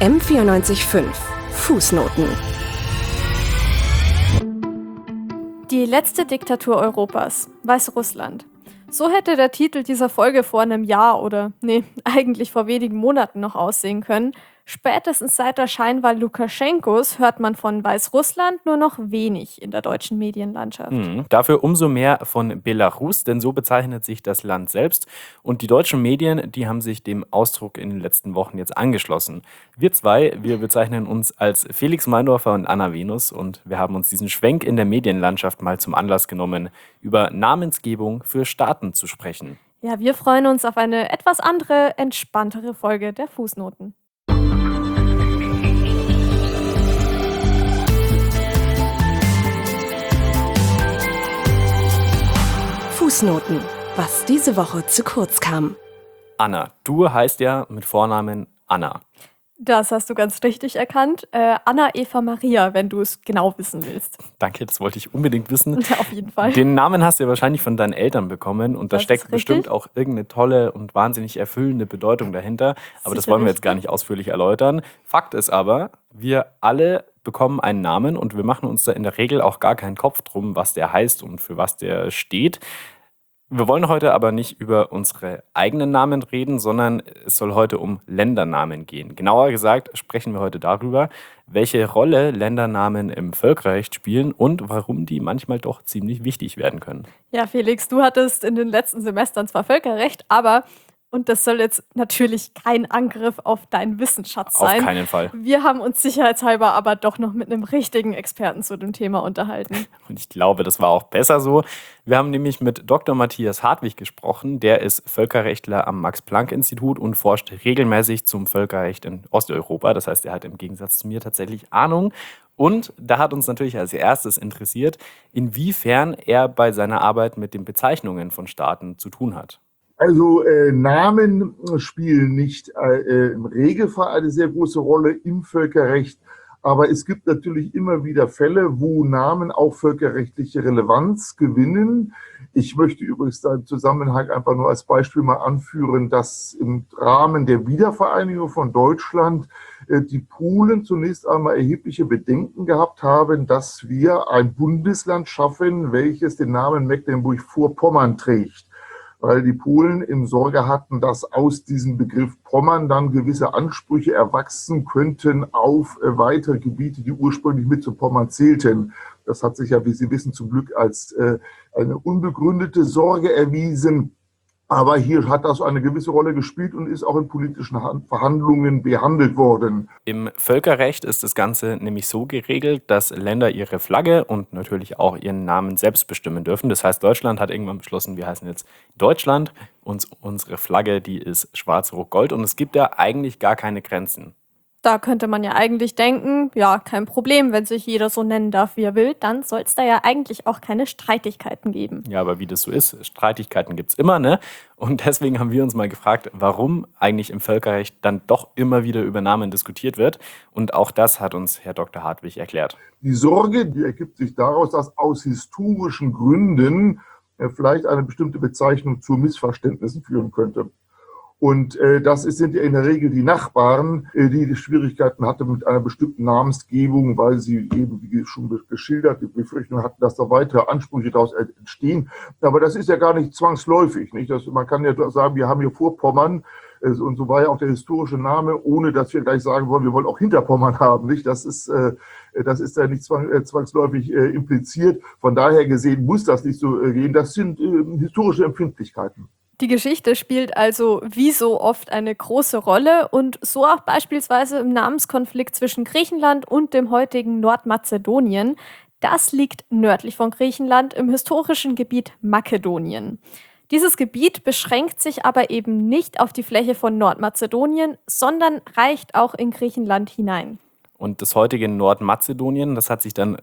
M94.5 Fußnoten. Die letzte Diktatur Europas, Weißrussland. So hätte der Titel dieser Folge vor einem Jahr eigentlich vor wenigen Monaten noch aussehen können. Spätestens seit der Scheinwahl Lukaschenkos hört man von Weißrussland nur noch wenig in der deutschen Medienlandschaft. Dafür umso mehr von Belarus, denn so bezeichnet sich das Land selbst. Und die deutschen Medien, die haben sich dem Ausdruck in den letzten Wochen jetzt angeschlossen. Wir bezeichnen uns als Felix Meindorfer und Anna Venus und wir haben uns diesen Schwenk in der Medienlandschaft mal zum Anlass genommen, über Namensgebung für Staaten zu sprechen. Ja, wir freuen uns auf eine etwas andere, entspanntere Folge der Fußnoten. Fußnoten, was diese Woche zu kurz kam. Anna, du heißt ja mit Vornamen Anna. Das hast du ganz richtig erkannt. Anna Eva Maria, wenn du es genau wissen willst. Danke, das wollte ich unbedingt wissen. Ja, auf jeden Fall. Den Namen hast du ja wahrscheinlich von deinen Eltern bekommen und da Das steckt ist bestimmt richtig. auch irgendeine tolle und wahnsinnig erfüllende Bedeutung dahinter. Aber das wollen wir Sicherlich. jetzt gar nicht ausführlich erläutern. Fakt ist aber, wir alle bekommen einen Namen und wir machen uns da in der Regel auch gar keinen Kopf drum, was der heißt und für was der steht. Wir wollen heute aber nicht über unsere eigenen Namen reden, sondern es soll heute um Ländernamen gehen. Genauer gesagt sprechen wir heute darüber, welche Rolle Ländernamen im Völkerrecht spielen und warum die manchmal doch ziemlich wichtig werden können. Ja, Felix, du hattest in den letzten Semestern zwar Völkerrecht, und das soll jetzt natürlich kein Angriff auf deinen Wissensschatz sein. Auf keinen Fall. Wir haben uns sicherheitshalber aber doch noch mit einem richtigen Experten zu dem Thema unterhalten. Und ich glaube, das war auch besser so. Wir haben nämlich mit Dr. Matthias Hartwig gesprochen. Der ist Völkerrechtler am Max-Planck-Institut und forscht regelmäßig zum Völkerrecht in Osteuropa. Das heißt, er hat im Gegensatz zu mir tatsächlich Ahnung. Und da hat uns natürlich als erstes interessiert, inwiefern er bei seiner Arbeit mit den Bezeichnungen von Staaten zu tun hat. Also Namen spielen nicht im Regelfall eine sehr große Rolle im Völkerrecht, aber es gibt natürlich immer wieder Fälle, wo Namen auch völkerrechtliche Relevanz gewinnen. Ich möchte übrigens da im Zusammenhang einfach nur als Beispiel mal anführen, dass im Rahmen der Wiedervereinigung von Deutschland die Polen zunächst einmal erhebliche Bedenken gehabt haben, dass wir ein Bundesland schaffen, welches den Namen Mecklenburg-Vorpommern trägt. Weil die Polen im Sorge hatten, dass aus diesem Begriff Pommern dann gewisse Ansprüche erwachsen könnten auf weitere Gebiete, die ursprünglich mit zu Pommern zählten. Das hat sich ja, wie Sie wissen, zum Glück als eine unbegründete Sorge erwiesen. Aber hier hat das eine gewisse Rolle gespielt und ist auch in politischen Verhandlungen behandelt worden. Im Völkerrecht ist das Ganze nämlich so geregelt, dass Länder ihre Flagge und natürlich auch ihren Namen selbst bestimmen dürfen. Das heißt, Deutschland hat irgendwann beschlossen, wir heißen jetzt Deutschland und unsere Flagge, die ist schwarz-rot-gold und es gibt da eigentlich gar keine Grenzen. Da könnte man ja eigentlich denken, ja, kein Problem, wenn sich jeder so nennen darf, wie er will, dann soll es da ja eigentlich auch keine Streitigkeiten geben. Ja, aber wie das so ist, Streitigkeiten gibt's immer, ne? Und deswegen haben wir uns mal gefragt, warum eigentlich im Völkerrecht dann doch immer wieder über Namen diskutiert wird. Und auch das hat uns Herr Dr. Hartwig erklärt. Die Sorge, die ergibt sich daraus, dass aus historischen Gründen vielleicht eine bestimmte Bezeichnung zu Missverständnissen führen könnte. Und sind ja in der Regel die Nachbarn, die Schwierigkeiten hatten mit einer bestimmten Namensgebung, weil sie eben, wie schon geschildert, die Befürchtung hatten, dass da weitere Ansprüche daraus entstehen. Aber das ist ja gar nicht zwangsläufig, nicht? Man kann ja sagen, wir haben hier Vorpommern, und so war ja auch der historische Name, ohne dass wir gleich sagen wollen, wir wollen auch Hinterpommern haben, nicht? Das ist ja nicht zwangsläufig impliziert. Von daher gesehen muss das nicht so gehen. Das sind historische Empfindlichkeiten. Die Geschichte spielt also wie so oft eine große Rolle und so auch beispielsweise im Namenskonflikt zwischen Griechenland und dem heutigen Nordmazedonien. Das liegt nördlich von Griechenland im historischen Gebiet Makedonien. Dieses Gebiet beschränkt sich aber eben nicht auf die Fläche von Nordmazedonien, sondern reicht auch in Griechenland hinein. Und das heutige Nordmazedonien, das hat sich dann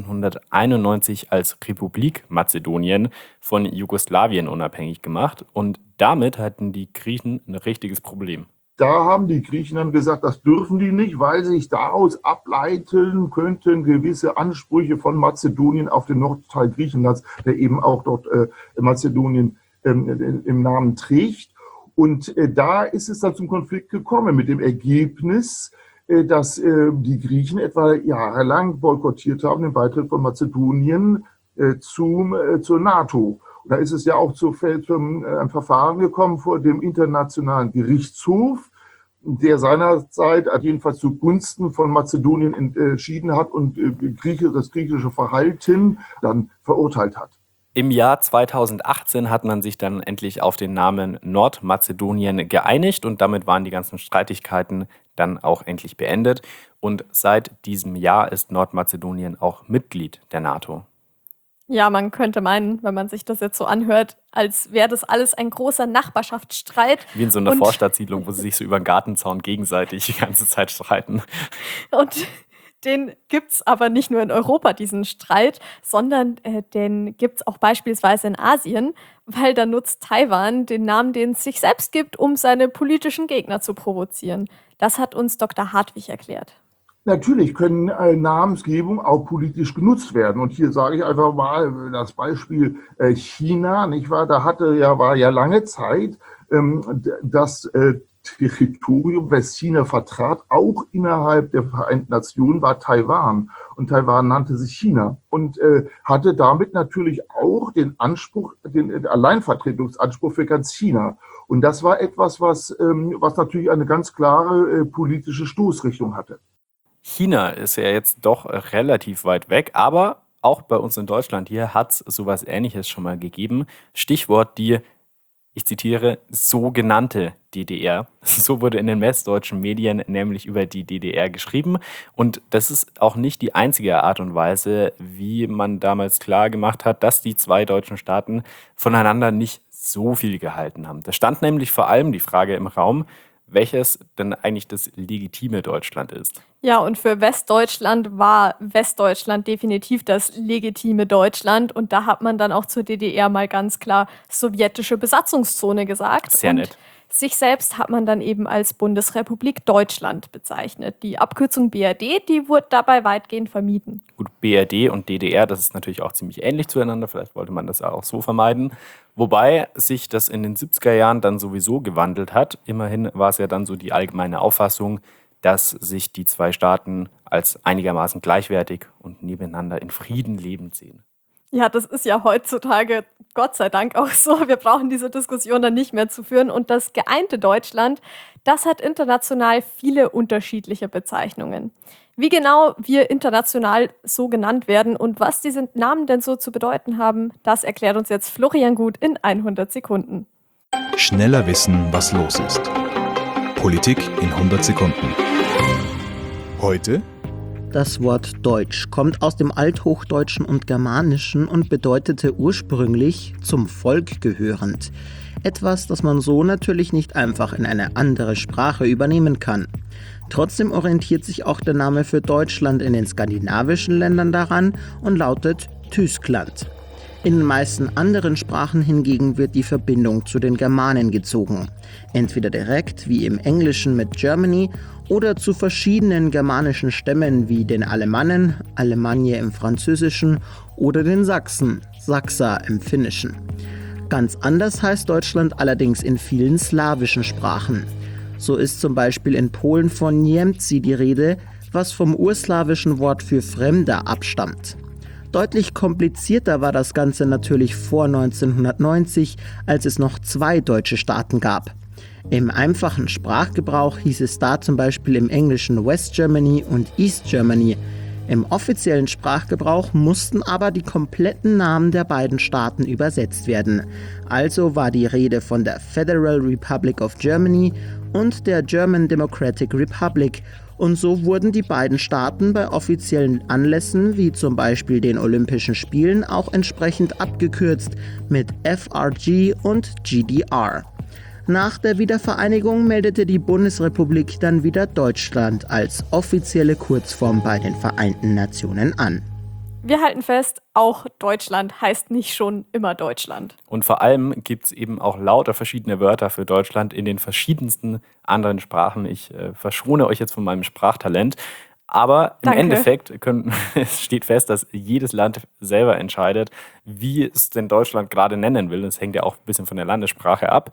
1991 als Republik Mazedonien von Jugoslawien unabhängig gemacht. Und damit hatten die Griechen ein richtiges Problem. Da haben die Griechen dann gesagt, das dürfen die nicht, weil sich daraus ableiten könnten gewisse Ansprüche von Mazedonien auf den Nordteil Griechenlands, der eben auch dort Mazedonien im Namen trägt. Und da ist es dann zum Konflikt gekommen mit dem Ergebnis, dass die Griechen etwa jahrelang boykottiert haben den Beitritt von Mazedonien zur NATO. Und da ist es ja auch zu einem Verfahren gekommen vor dem Internationalen Gerichtshof, der seinerzeit jedenfalls zugunsten von Mazedonien entschieden hat und das griechische Verhalten dann verurteilt hat. Im Jahr 2018 hat man sich dann endlich auf den Namen Nordmazedonien geeinigt und damit waren die ganzen Streitigkeiten dann auch endlich beendet. Und seit diesem Jahr ist Nordmazedonien auch Mitglied der NATO. Ja, man könnte meinen, wenn man sich das jetzt so anhört, als wäre das alles ein großer Nachbarschaftsstreit. Wie in so einer Vorstadtsiedlung, wo sie sich so über den Gartenzaun gegenseitig die ganze Zeit streiten. Und den gibt es aber nicht nur in Europa, diesen Streit, sondern den gibt es auch beispielsweise in Asien, weil da nutzt Taiwan den Namen, den es sich selbst gibt, um seine politischen Gegner zu provozieren. Das hat uns Dr. Hartwig erklärt. Natürlich können Namensgebung auch politisch genutzt werden. Und hier sage ich einfach mal das Beispiel China, nicht wahr? War ja lange Zeit das Territorium, was China vertrat, auch innerhalb der Vereinten Nationen, war Taiwan. Und Taiwan nannte sich China und hatte damit natürlich auch den Alleinvertretungsanspruch für ganz China. Und das war etwas, was natürlich eine ganz klare politische Stoßrichtung hatte. China ist ja jetzt doch relativ weit weg, aber auch bei uns in Deutschland hier hat es sowas Ähnliches schon mal gegeben. Stichwort die, ich zitiere, sogenannte DDR. So wurde in den westdeutschen Medien nämlich über die DDR geschrieben. Und das ist auch nicht die einzige Art und Weise, wie man damals klar gemacht hat, dass die zwei deutschen Staaten voneinander nicht so viel gehalten haben. Da stand nämlich vor allem die Frage im Raum, welches denn eigentlich das legitime Deutschland ist. Ja, und für Westdeutschland war Westdeutschland definitiv das legitime Deutschland. Und da hat man dann auch zur DDR mal ganz klar sowjetische Besatzungszone gesagt. Sehr nett. Und sich selbst hat man dann eben als Bundesrepublik Deutschland bezeichnet. Die Abkürzung BRD, die wurde dabei weitgehend vermieden. Gut, BRD und DDR, das ist natürlich auch ziemlich ähnlich zueinander. Vielleicht wollte man das auch so vermeiden. Wobei sich das in den 70er Jahren dann sowieso gewandelt hat. Immerhin war es ja dann so die allgemeine Auffassung, dass sich die zwei Staaten als einigermaßen gleichwertig und nebeneinander in Frieden lebend sehen. Ja, das ist ja heutzutage Gott sei Dank auch so. Wir brauchen diese Diskussion dann nicht mehr zu führen. Und das geeinte Deutschland, das hat international viele unterschiedliche Bezeichnungen. Wie genau wir international so genannt werden und was diese Namen denn so zu bedeuten haben, das erklärt uns jetzt Florian Gut in 100 Sekunden. Schneller wissen, was los ist. Politik in 100 Sekunden. Heute: Das Wort Deutsch kommt aus dem Althochdeutschen und Germanischen und bedeutete ursprünglich zum Volk gehörend. Etwas, das man so natürlich nicht einfach in eine andere Sprache übernehmen kann. Trotzdem orientiert sich auch der Name für Deutschland in den skandinavischen Ländern daran und lautet Tyskland. In den meisten anderen Sprachen hingegen wird die Verbindung zu den Germanen gezogen. Entweder direkt, wie im Englischen mit Germany, oder zu verschiedenen germanischen Stämmen wie den Alemannen, Alemannie im Französischen, oder den Sachsen, Saksa im Finnischen. Ganz anders heißt Deutschland allerdings in vielen slawischen Sprachen. So ist zum Beispiel in Polen von Niemcy die Rede, was vom urslawischen Wort für Fremder abstammt. Deutlich komplizierter war das Ganze natürlich vor 1990, als es noch 2 deutsche Staaten gab. Im einfachen Sprachgebrauch hieß es da zum Beispiel im Englischen West Germany und East Germany. Im offiziellen Sprachgebrauch mussten aber die kompletten Namen der beiden Staaten übersetzt werden. Also war die Rede von der Federal Republic of Germany und der German Democratic Republic. Und so wurden die beiden Staaten bei offiziellen Anlässen, wie zum Beispiel den Olympischen Spielen, auch entsprechend abgekürzt mit FRG und GDR. Nach der Wiedervereinigung meldete die Bundesrepublik dann wieder Deutschland als offizielle Kurzform bei den Vereinten Nationen an. Wir halten fest, auch Deutschland heißt nicht schon immer Deutschland. Und vor allem gibt es eben auch lauter verschiedene Wörter für Deutschland in den verschiedensten anderen Sprachen. Ich verschone euch jetzt von meinem Sprachtalent. Aber im Endeffekt es steht fest, dass jedes Land selber entscheidet, wie es denn Deutschland gerade nennen will. Das hängt ja auch ein bisschen von der Landessprache ab.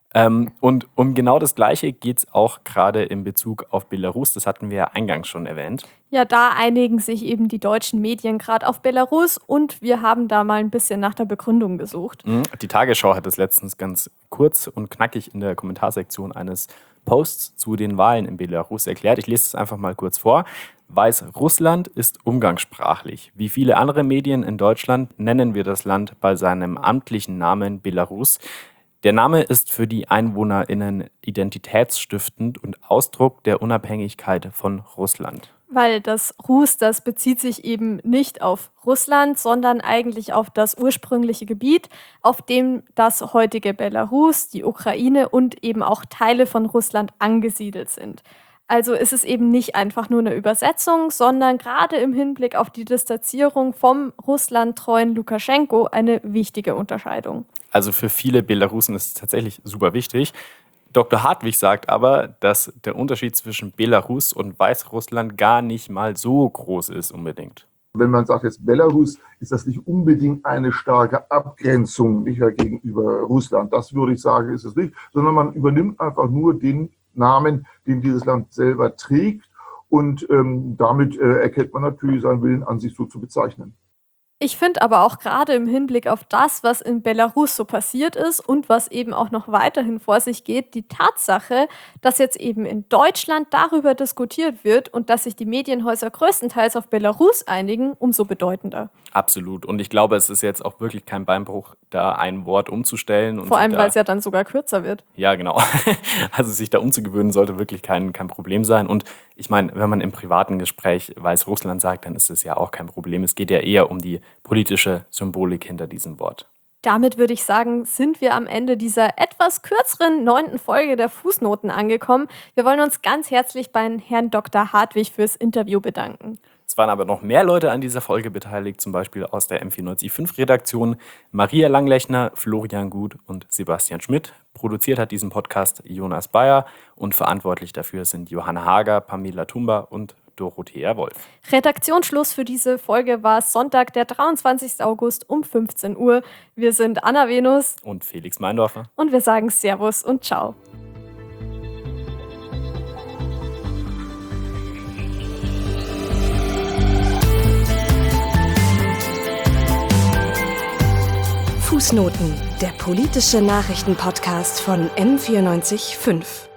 Und um genau das Gleiche geht es auch gerade in Bezug auf Belarus. Das hatten wir ja eingangs schon erwähnt. Ja, da einigen sich eben die deutschen Medien gerade auf Belarus und wir haben da mal ein bisschen nach der Begründung gesucht. Die Tagesschau hat das letztens ganz kurz und knackig in der Kommentarsektion eines Posts zu den Wahlen in Belarus erklärt. Ich lese es einfach mal kurz vor. Weißrussland ist umgangssprachlich. Wie viele andere Medien in Deutschland nennen wir das Land bei seinem amtlichen Namen Belarus. Der Name ist für die EinwohnerInnen identitätsstiftend und Ausdruck der Unabhängigkeit von Russland. Weil das Rus, das bezieht sich eben nicht auf Russland, sondern eigentlich auf das ursprüngliche Gebiet, auf dem das heutige Belarus, die Ukraine und eben auch Teile von Russland angesiedelt sind. Also ist es eben nicht einfach nur eine Übersetzung, sondern gerade im Hinblick auf die Distanzierung vom russlandtreuen Lukaschenko eine wichtige Unterscheidung. Also für viele Belarusen ist es tatsächlich super wichtig. Dr. Hartwig sagt aber, dass der Unterschied zwischen Belarus und Weißrussland gar nicht mal so groß ist unbedingt. Wenn man sagt jetzt Belarus, ist das nicht unbedingt eine starke Abgrenzung gegenüber Russland. Das würde ich sagen, ist es nicht, sondern man übernimmt einfach nur den Namen, den dieses Land selber trägt und damit erkennt man natürlich seinen Willen an, sich so zu bezeichnen. Ich finde aber auch gerade im Hinblick auf das, was in Belarus so passiert ist und was eben auch noch weiterhin vor sich geht, die Tatsache, dass jetzt eben in Deutschland darüber diskutiert wird und dass sich die Medienhäuser größtenteils auf Belarus einigen, umso bedeutender. Absolut. Und ich glaube, es ist jetzt auch wirklich kein Beinbruch, da ein Wort umzustellen. Und vor allem, weil es ja dann sogar kürzer wird. Ja, genau. Also sich da umzugewöhnen, sollte wirklich kein Problem sein. Und ich meine, wenn man im privaten Gespräch Weißrussland sagt, dann ist es ja auch kein Problem. Es geht ja eher um die politische Symbolik hinter diesem Wort. Damit würde ich sagen, sind wir am Ende dieser etwas kürzeren 9. Folge der Fußnoten angekommen. Wir wollen uns ganz herzlich beim Herrn Dr. Hartwig fürs Interview bedanken. Es waren aber noch mehr Leute an dieser Folge beteiligt, zum Beispiel aus der M495-Redaktion. Maria Langlechner, Florian Gut und Sebastian Schmidt. Produziert hat diesen Podcast Jonas Bayer und verantwortlich dafür sind Johanna Hager, Pamela Tumba und Dorothea Wolf. Redaktionsschluss für diese Folge war Sonntag, der 23. August um 15 Uhr. Wir sind Anna Venus und Felix Meindorfer. Und wir sagen Servus und Ciao. Fußnoten, der politische Nachrichtenpodcast von M945.